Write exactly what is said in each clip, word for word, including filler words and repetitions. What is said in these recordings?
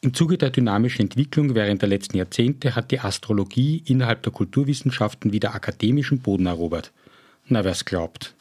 Im Zuge der dynamischen Entwicklung während der letzten Jahrzehnte hat die Astrologie innerhalb der Kulturwissenschaften wieder akademischen Boden erobert. Na, wer's glaubt.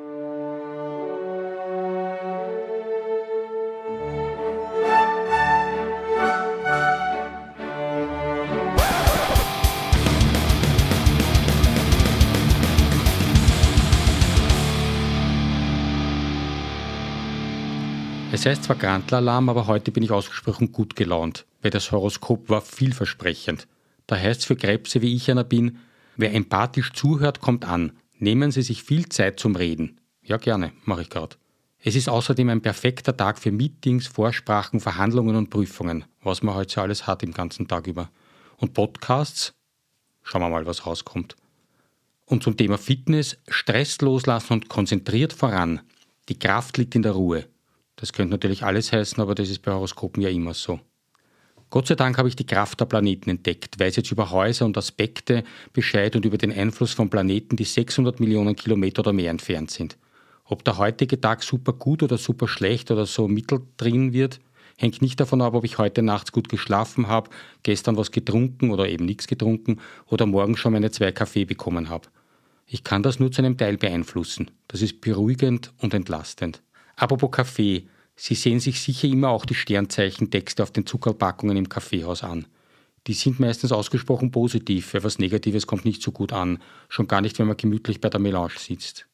Es heißt zwar Grantler-Alarm, aber heute bin ich ausgesprochen gut gelaunt, weil das Horoskop war vielversprechend. Da heißt es für Krebse, wie ich einer bin, wer empathisch zuhört, kommt an. Nehmen Sie sich viel Zeit zum Reden. Ja, gerne, mache ich gerade. Es ist außerdem ein perfekter Tag für Meetings, Vorsprachen, Verhandlungen und Prüfungen, was man heute so alles hat im ganzen Tag über. Und Podcasts? Schauen wir mal, was rauskommt. Und zum Thema Fitness, Stress loslassen und konzentriert voran. Die Kraft liegt in der Ruhe. Das könnte natürlich alles heißen, aber das ist bei Horoskopen ja immer so. Gott sei Dank habe ich die Kraft der Planeten entdeckt, weiß jetzt über Häuser und Aspekte Bescheid und über den Einfluss von Planeten, die sechshundert Millionen Kilometer oder mehr entfernt sind. Ob der heutige Tag super gut oder super schlecht oder so mittel drin wird, hängt nicht davon ab, ob ich heute nachts gut geschlafen habe, gestern was getrunken oder eben nichts getrunken oder morgen schon meine zwei Kaffee bekommen habe. Ich kann das nur zu einem Teil beeinflussen. Das ist beruhigend und entlastend. Apropos Kaffee, Sie sehen sich sicher immer auch die Sternzeichentexte auf den Zuckerpackungen im Kaffeehaus an. Die sind meistens ausgesprochen positiv, weil was Negatives kommt nicht so gut an, schon gar nicht, wenn man gemütlich bei der Melange sitzt.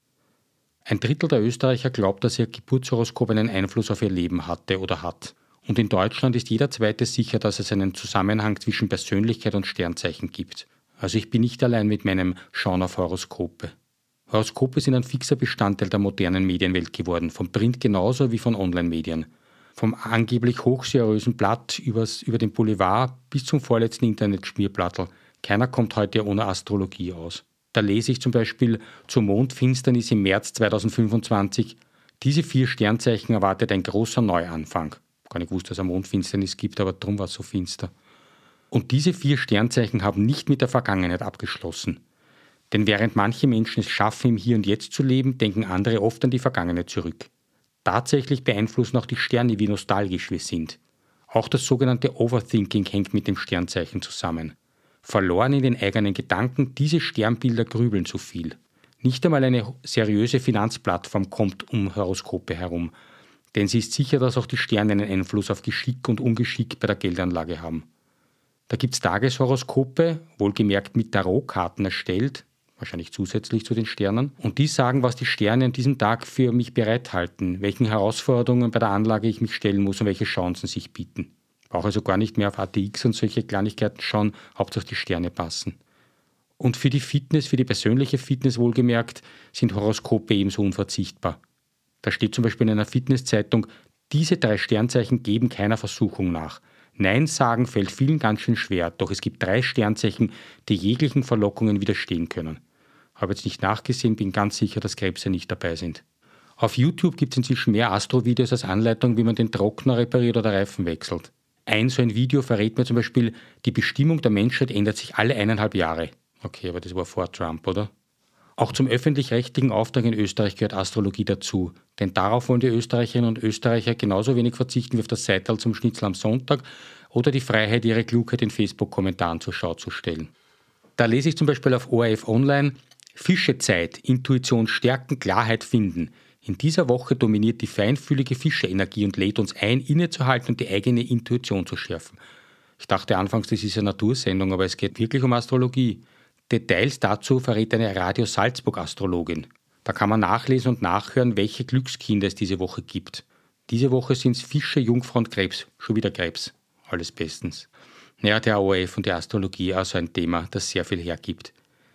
Ein Drittel der Österreicher glaubt, dass ihr Geburtshoroskop einen Einfluss auf ihr Leben hatte oder hat. Und in Deutschland ist jeder Zweite sicher, dass es einen Zusammenhang zwischen Persönlichkeit und Sternzeichen gibt. Also ich bin nicht allein mit meinem Schauen auf Horoskope. Horoskope sind ein fixer Bestandteil der modernen Medienwelt geworden, vom Print genauso wie von Online-Medien. Vom angeblich hochseriösen Blatt übers, über den Boulevard bis zum vorletzten Internet-Schmierblattel. Keiner kommt heute ohne Astrologie aus. Da lese ich zum Beispiel zur Mondfinsternis im März zweitausendfünfundzwanzig. Diese vier Sternzeichen erwartet ein großer Neuanfang. Gar nicht gewusst, dass es eine Mondfinsternis gibt, aber drum war es so finster. Und diese vier Sternzeichen haben nicht mit der Vergangenheit abgeschlossen. Denn während manche Menschen es schaffen, im Hier und Jetzt zu leben, denken andere oft an die Vergangenheit zurück. Tatsächlich beeinflussen auch die Sterne, wie nostalgisch wir sind. Auch das sogenannte Overthinking hängt mit dem Sternzeichen zusammen. Verloren in den eigenen Gedanken, diese Sternbilder grübeln zu viel. Nicht einmal eine seriöse Finanzplattform kommt um Horoskope herum. Denn sie ist sicher, dass auch die Sterne einen Einfluss auf Geschick und Ungeschick bei der Geldanlage haben. Da gibt es Tageshoroskope, wohlgemerkt mit Tarotkarten erstellt, wahrscheinlich zusätzlich zu den Sternen, und die sagen, was die Sterne an diesem Tag für mich bereithalten, welchen Herausforderungen bei der Anlage ich mich stellen muss und welche Chancen sich bieten. Ich brauche also gar nicht mehr auf A T X und solche Kleinigkeiten schauen, Hauptsache die Sterne passen. Und für die Fitness, für die persönliche Fitness wohlgemerkt, sind Horoskope ebenso unverzichtbar. Da steht zum Beispiel in einer Fitnesszeitung, diese drei Sternzeichen geben keiner Versuchung nach. Nein sagen fällt vielen ganz schön schwer, doch es gibt drei Sternzeichen, die jeglichen Verlockungen widerstehen können. Habe jetzt nicht nachgesehen, bin ganz sicher, dass Krebse nicht dabei sind. Auf YouTube gibt es inzwischen mehr Astro-Videos als Anleitung, wie man den Trockner repariert oder Reifen wechselt. Ein so ein Video verrät mir zum Beispiel, die Bestimmung der Menschheit ändert sich alle eineinhalb Jahre. Okay, aber das war vor Trump, oder? Auch zum öffentlich-rechtlichen Auftrag in Österreich gehört Astrologie dazu. Denn darauf wollen die Österreicherinnen und Österreicher genauso wenig verzichten wie auf das Seital zum Schnitzel am Sonntag oder die Freiheit, ihre Klugheit in Facebook-Kommentaren zur Schau zu stellen. Da lese ich zum Beispiel auf O R F Online: Fischezeit, Intuition stärken, Klarheit finden. In dieser Woche dominiert die feinfühlige Fischeenergie und lädt uns ein, innezuhalten und die eigene Intuition zu schärfen. Ich dachte anfangs, das ist eine Natursendung, aber es geht wirklich um Astrologie. Details dazu verrät eine Radio Salzburg-Astrologin. Da kann man nachlesen und nachhören, welche Glückskinder es diese Woche gibt. Diese Woche sind es Fische, Jungfrau und Krebs. Schon wieder Krebs. Alles bestens. Naja, der O R F und die Astrologie, also ein Thema, das sehr viel hergibt.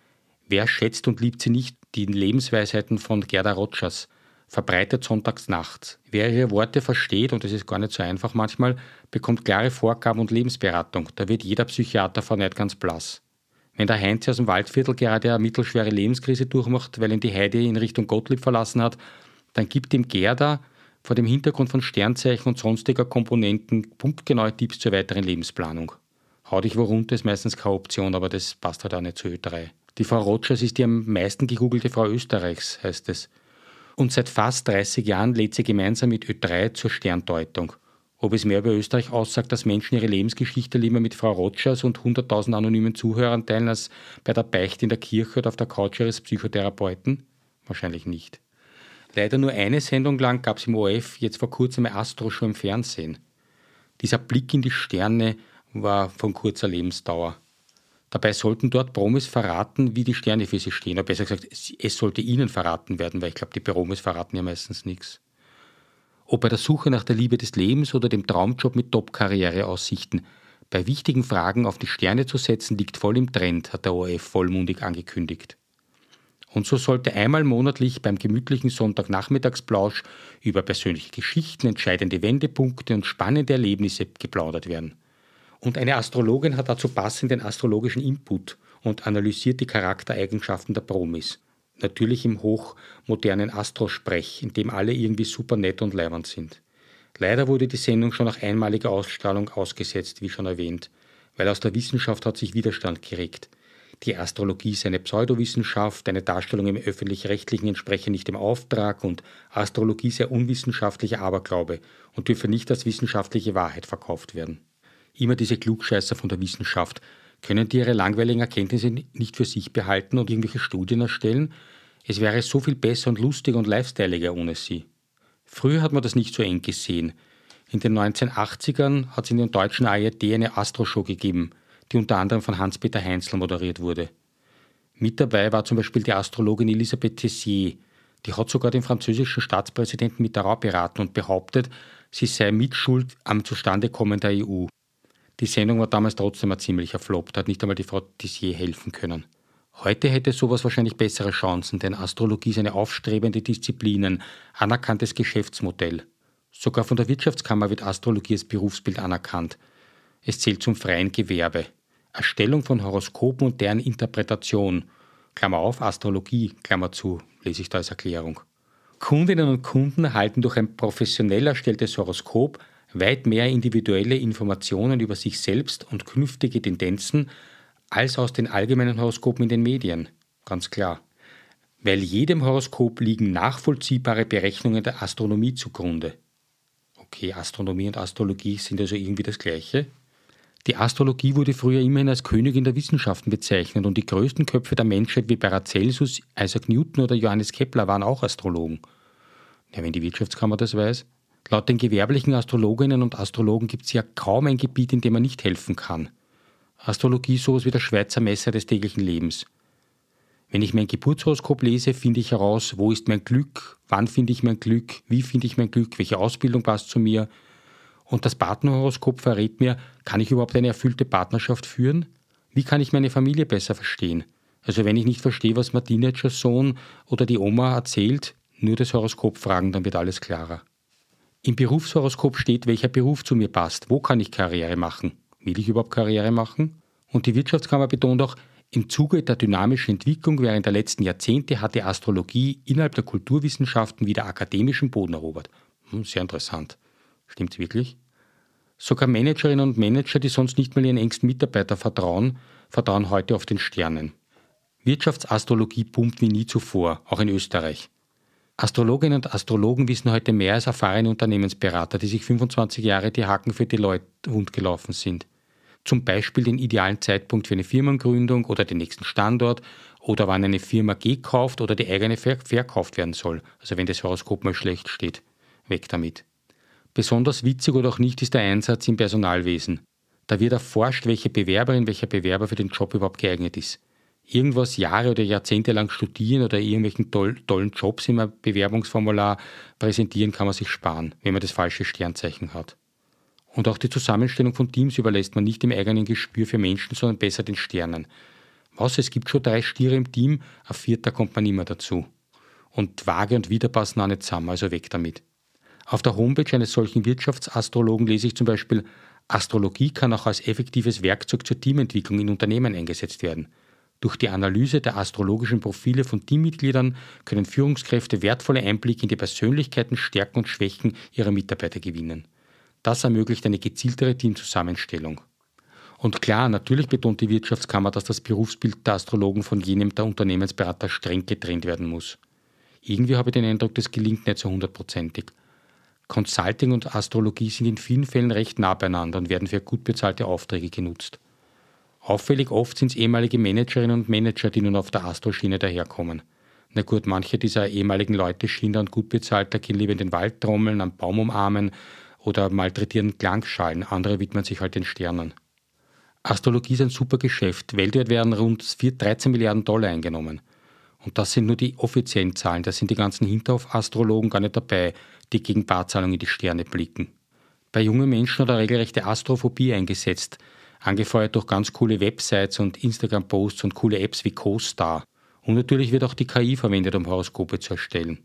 Wer schätzt und liebt sie nicht? Die Lebensweisheiten von Gerda Rogers, verbreitet sonntags nachts. Wer ihre Worte versteht, und das ist gar nicht so einfach manchmal, bekommt klare Vorgaben und Lebensberatung. Da wird jeder Psychiater vor nicht ganz blass. Wenn der Heinz aus dem Waldviertel gerade eine mittelschwere Lebenskrise durchmacht, weil ihn die Heidi in Richtung Gottlieb verlassen hat, dann gibt ihm Gerda vor dem Hintergrund von Sternzeichen und sonstiger Komponenten punktgenaue Tipps zur weiteren Lebensplanung. Hau dich wo runter ist meistens keine Option, aber das passt halt auch nicht zur Ö drei. Die Frau Rogers ist die am meisten gegoogelte Frau Österreichs, heißt es. Und seit fast dreißig Jahren lädt sie gemeinsam mit Ö drei zur Sterndeutung. Ob es mehr über Österreich aussagt, dass Menschen ihre Lebensgeschichte lieber mit Frau Rogers und hunderttausend anonymen Zuhörern teilen, als bei der Beichte in der Kirche oder auf der Couch ihres Psychotherapeuten? Wahrscheinlich nicht. Leider nur eine Sendung lang gab es im O R F jetzt vor kurzem eine Astro-Show im Fernsehen. Dieser Blick in die Sterne war von kurzer Lebensdauer. Dabei sollten dort Promis verraten, wie die Sterne für sie stehen. Oder besser gesagt, es sollte ihnen verraten werden, weil ich glaube, die Promis verraten ja meistens nichts. Ob bei der Suche nach der Liebe des Lebens oder dem Traumjob mit Top-Karriereaussichten, bei wichtigen Fragen auf die Sterne zu setzen, liegt voll im Trend, hat der O R F vollmundig angekündigt. Und so sollte einmal monatlich beim gemütlichen Sonntagnachmittagsplausch über persönliche Geschichten, entscheidende Wendepunkte und spannende Erlebnisse geplaudert werden. Und eine Astrologin hat dazu passenden astrologischen Input und analysiert die Charaktereigenschaften der Promis. Natürlich im hochmodernen Astrosprech, in dem alle irgendwie super nett und leibernd sind. Leider wurde die Sendung schon nach einmaliger Ausstrahlung ausgesetzt, wie schon erwähnt, weil aus der Wissenschaft hat sich Widerstand geregt. Die Astrologie ist eine Pseudowissenschaft, eine Darstellung im Öffentlich-Rechtlichen entspreche nicht dem Auftrag und Astrologie sei unwissenschaftlicher Aberglaube und dürfe nicht als wissenschaftliche Wahrheit verkauft werden. Immer diese Klugscheißer von der Wissenschaft. Können die ihre langweiligen Erkenntnisse nicht für sich behalten und irgendwelche Studien erstellen? Es wäre so viel besser und lustiger und lifestyleiger ohne sie. Früher hat man das nicht so eng gesehen. In den neunzehnhundertachtzigern hat es in der deutschen A R D eine Astro-Show gegeben, die unter anderem von Hans-Peter Heinzl moderiert wurde. Mit dabei war zum Beispiel die Astrologin Elisabeth Tessier. Die hat sogar den französischen Staatspräsidenten Mitterrand beraten und behauptet, sie sei mitschuld am Zustandekommen der E U. Die Sendung war damals trotzdem ein ziemlicher Flop, da hat nicht einmal die Frau Tessier helfen können. Heute hätte sowas wahrscheinlich bessere Chancen, denn Astrologie ist eine aufstrebende Disziplin, ein anerkanntes Geschäftsmodell. Sogar von der Wirtschaftskammer wird Astrologie als Berufsbild anerkannt. Es zählt zum freien Gewerbe. Erstellung von Horoskopen und deren Interpretation, Klammer auf, Astrologie, Klammer zu, lese ich da als Erklärung. Kundinnen und Kunden erhalten durch ein professionell erstelltes Horoskop weit mehr individuelle Informationen über sich selbst und künftige Tendenzen als aus den allgemeinen Horoskopen in den Medien. Ganz klar. Weil jedem Horoskop liegen nachvollziehbare Berechnungen der Astronomie zugrunde. Okay, Astronomie und Astrologie sind also irgendwie das Gleiche. Die Astrologie wurde früher immerhin als Königin der Wissenschaften bezeichnet und die größten Köpfe der Menschheit wie Paracelsus, Isaac Newton oder Johannes Kepler waren auch Astrologen. Ja, wenn die Wirtschaftskammer das weiß. Laut den gewerblichen Astrologinnen und Astrologen gibt es ja kaum ein Gebiet, in dem man nicht helfen kann. Astrologie ist sowas wie der Schweizer Messer des täglichen Lebens. Wenn ich mein Geburtshoroskop lese, finde ich heraus, wo ist mein Glück, wann finde ich mein Glück, wie finde ich mein Glück, welche Ausbildung passt zu mir. Und das Partnerhoroskop verrät mir, kann ich überhaupt eine erfüllte Partnerschaft führen? Wie kann ich meine Familie besser verstehen? Also wenn ich nicht verstehe, was mein Teenager-Sohn oder die Oma erzählt, nur das Horoskop fragen, dann wird alles klarer. Im Berufshoroskop steht, welcher Beruf zu mir passt. Wo kann ich Karriere machen? Will ich überhaupt Karriere machen? Und die Wirtschaftskammer betont auch, im Zuge der dynamischen Entwicklung während der letzten Jahrzehnte hat die Astrologie innerhalb der Kulturwissenschaften wieder akademischen Boden erobert. Hm, sehr interessant. Stimmt's wirklich? Sogar Managerinnen und Manager, die sonst nicht mal ihren engsten Mitarbeiter vertrauen, vertrauen heute auf den Sternen. Wirtschaftsastrologie pumpt wie nie zuvor, auch in Österreich. Astrologinnen und Astrologen wissen heute mehr als erfahrene Unternehmensberater, die sich fünfundzwanzig Jahre die Haken für Deloitte wundgelaufen sind. Zum Beispiel den idealen Zeitpunkt für eine Firmengründung oder den nächsten Standort oder wann eine Firma gekauft oder die eigene ver- verkauft werden soll. Also wenn das Horoskop mal schlecht steht. Weg damit. Besonders witzig oder auch nicht ist der Einsatz im Personalwesen. Da wird erforscht, welche Bewerberin, welcher Bewerber für den Job überhaupt geeignet ist. Irgendwas Jahre oder Jahrzehnte lang studieren oder irgendwelchen toll, tollen Jobs im Bewerbungsformular präsentieren kann man sich sparen, wenn man das falsche Sternzeichen hat. Und auch die Zusammenstellung von Teams überlässt man nicht dem eigenen Gespür für Menschen, sondern besser den Sternen. Was, es gibt schon drei Stiere im Team, ein vierter kommt man nicht mehr dazu. Und Waage und Widder passen auch nicht zusammen, also weg damit. Auf der Homepage eines solchen Wirtschaftsastrologen lese ich zum Beispiel, Astrologie kann auch als effektives Werkzeug zur Teamentwicklung in Unternehmen eingesetzt werden. Durch die Analyse der astrologischen Profile von Teammitgliedern können Führungskräfte wertvolle Einblicke in die Persönlichkeiten, Stärken und Schwächen ihrer Mitarbeiter gewinnen. Das ermöglicht eine gezieltere Teamzusammenstellung. Und klar, natürlich betont die Wirtschaftskammer, dass das Berufsbild der Astrologen von jenem der Unternehmensberater streng getrennt werden muss. Irgendwie habe ich den Eindruck, das gelingt nicht so hundertprozentig. Consulting und Astrologie sind in vielen Fällen recht nah beieinander und werden für gut bezahlte Aufträge genutzt. Auffällig oft sind es ehemalige Managerinnen und Manager, die nun auf der Astroschiene daherkommen. Na gut, manche dieser ehemaligen Leute schienen dann gut bezahlter, gehen lieber in den Wald trommeln, am Baum umarmen oder malträtieren Klangschalen, andere widmen sich halt den Sternen. Astrologie ist ein super Geschäft. Weltweit werden rund dreizehn Milliarden Dollar eingenommen. Und das sind nur die offiziellen Zahlen, da sind die ganzen Hinterhof-Astrologen gar nicht dabei, die gegen Barzahlung in die Sterne blicken. Bei jungen Menschen hat er regelrechte Astrophobie eingesetzt, angefeuert durch ganz coole Websites und Instagram-Posts und coole Apps wie CoStar. Und natürlich wird auch die K I verwendet, um Horoskope zu erstellen.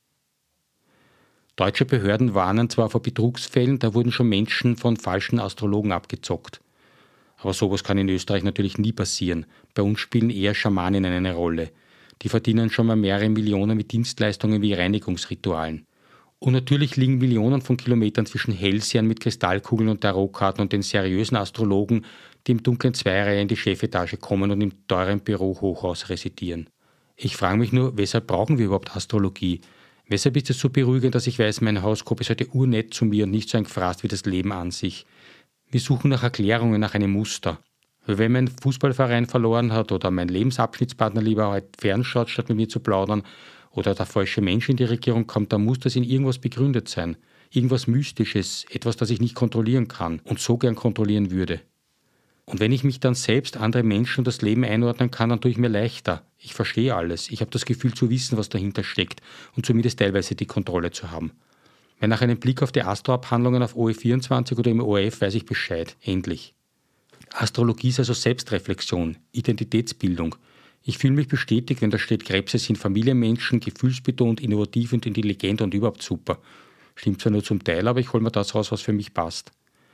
Deutsche Behörden warnen zwar vor Betrugsfällen, da wurden schon Menschen von falschen Astrologen abgezockt. Aber sowas kann in Österreich natürlich nie passieren. Bei uns spielen eher Schamaninnen eine Rolle. Die verdienen schon mal mehrere Millionen mit Dienstleistungen wie Reinigungsritualen. Und natürlich liegen Millionen von Kilometern zwischen Hellsehern mit Kristallkugeln und Tarotkarten und den seriösen Astrologen, die im dunklen Zweireihe in die Chefetage kommen und im teuren Bürohochhaus residieren. Ich frage mich nur, weshalb brauchen wir überhaupt Astrologie? Weshalb ist es so beruhigend, dass ich weiß, mein Horoskop ist heute urnett zu mir und nicht so ein Gefraß wie das Leben an sich? Wir suchen nach Erklärungen, nach einem Muster. Wenn mein Fußballverein verloren hat oder mein Lebensabschnittspartner lieber halt fernschaut, statt mit mir zu plaudern, oder der falsche Mensch in die Regierung kommt, dann muss das in irgendwas begründet sein. Irgendwas Mystisches, etwas, das ich nicht kontrollieren kann und so gern kontrollieren würde. Und wenn ich mich dann selbst, andere Menschen und das Leben einordnen kann, dann tue ich mir leichter. Ich verstehe alles. Ich habe das Gefühl zu wissen, was dahinter steckt und zumindest teilweise die Kontrolle zu haben. Weil nach einem Blick auf die Astroabhandlungen auf O E vierundzwanzig oder im O R F weiß ich Bescheid. Endlich. Astrologie ist also Selbstreflexion, Identitätsbildung. Ich fühle mich bestätigt, wenn da steht, Krebse sind Familienmenschen, gefühlsbetont, innovativ und intelligent und überhaupt super. Stimmt zwar nur zum Teil, aber ich hole mir das raus, was für mich passt.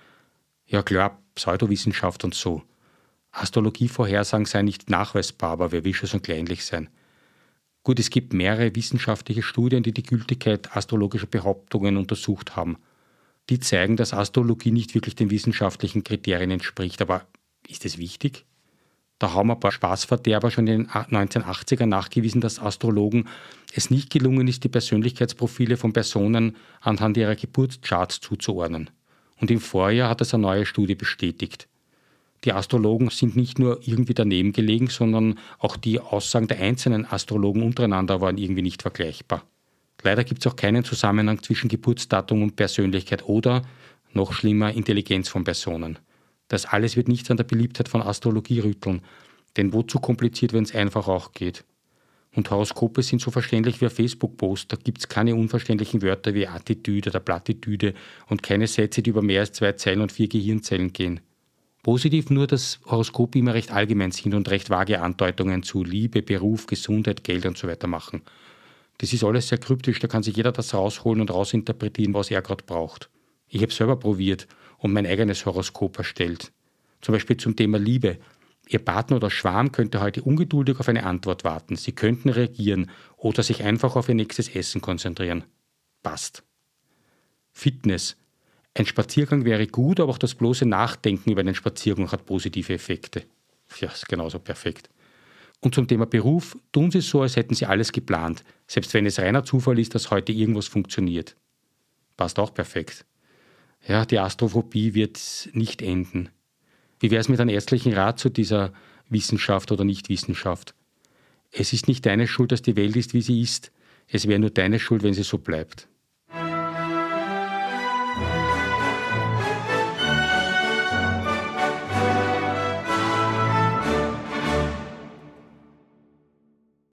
Ja klar, Pseudowissenschaft und so. Astrologievorhersagen seien nicht nachweisbar, aber wer will schon so kleinlich sein? Gut, es gibt mehrere wissenschaftliche Studien, die die Gültigkeit astrologischer Behauptungen untersucht haben. Die zeigen, dass Astrologie nicht wirklich den wissenschaftlichen Kriterien entspricht. Aber ist es wichtig? Da haben ein paar Spaßverderber schon in den neunzehnhundertachtziger nachgewiesen, dass Astrologen es nicht gelungen ist, die Persönlichkeitsprofile von Personen anhand ihrer Geburtscharts zuzuordnen. Und im Vorjahr hat es eine neue Studie bestätigt. Die Astrologen sind nicht nur irgendwie daneben gelegen, sondern auch die Aussagen der einzelnen Astrologen untereinander waren irgendwie nicht vergleichbar. Leider gibt es auch keinen Zusammenhang zwischen Geburtsdatum und Persönlichkeit oder, noch schlimmer, Intelligenz von Personen. Das alles wird nicht an der Beliebtheit von Astrologie rütteln, denn wozu kompliziert, wenn es einfach auch geht? Und Horoskope sind so verständlich wie ein Facebook-Post, da gibt es keine unverständlichen Wörter wie Attitüde oder Plattitüde und keine Sätze, die über mehr als zwei Zeilen und vier Gehirnzellen gehen. Positiv nur, dass Horoskope immer recht allgemein sind und recht vage Andeutungen zu Liebe, Beruf, Gesundheit, Geld und so weiter machen. Das ist alles sehr kryptisch, da kann sich jeder das rausholen und rausinterpretieren, was er gerade braucht. Ich habe selber probiert und mein eigenes Horoskop erstellt. Zum Beispiel zum Thema Liebe. Ihr Partner oder Schwarm könnte heute ungeduldig auf eine Antwort warten. Sie könnten reagieren oder sich einfach auf ihr nächstes Essen konzentrieren. Passt. Fitness. Ein Spaziergang wäre gut, aber auch das bloße Nachdenken über einen Spaziergang hat positive Effekte. Ja, ist genauso perfekt. Und zum Thema Beruf, tun Sie es so, als hätten Sie alles geplant, selbst wenn es reiner Zufall ist, dass heute irgendwas funktioniert. Passt auch perfekt. Ja, die Astrophobie wird nicht enden. Wie wäre es mit einem ärztlichen Rat zu dieser Wissenschaft oder Nichtwissenschaft? Es ist nicht deine Schuld, dass die Welt ist, wie sie ist. Es wäre nur deine Schuld, wenn sie so bleibt.